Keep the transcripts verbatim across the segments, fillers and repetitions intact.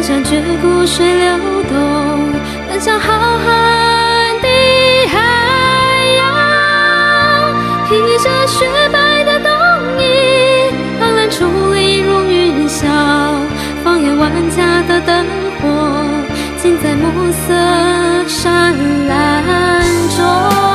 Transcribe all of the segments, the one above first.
山绝谷水流动，奔向浩瀚的海洋。披着雪白的冬衣，斑斓矗立如云霄，放眼万家的灯火，尽在暮色闪蓝中。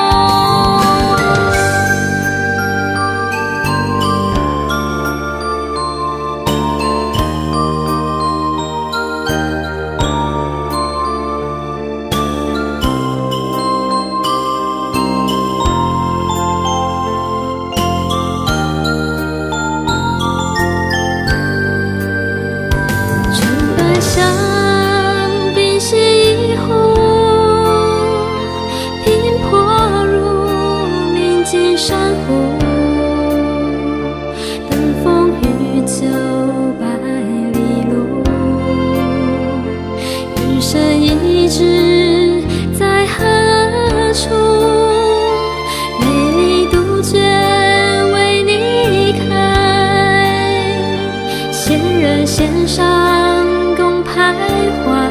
珊瑚等风雨九百里路，余生一直在何处？美丽杜鹃为你开，仙人线上共徘徊，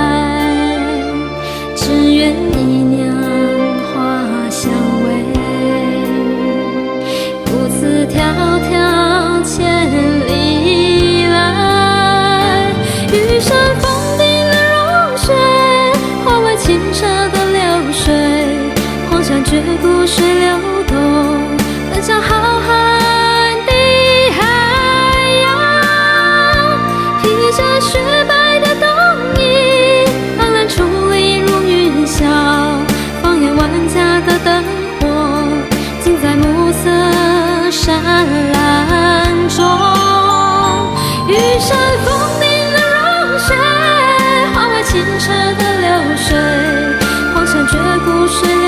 只愿一娘花相偎。迢迢千里来，玉山封顶了融雪，化为清澈的流水。黄山绝谷水流动，奔向浩瀚的海洋。披着雪白的冬衣，斑斓矗立如云霄，放眼万家的灯火，尽在暮色闪蓝中。玉山封顶了融雪，化为清澈的流水。黄山绝谷水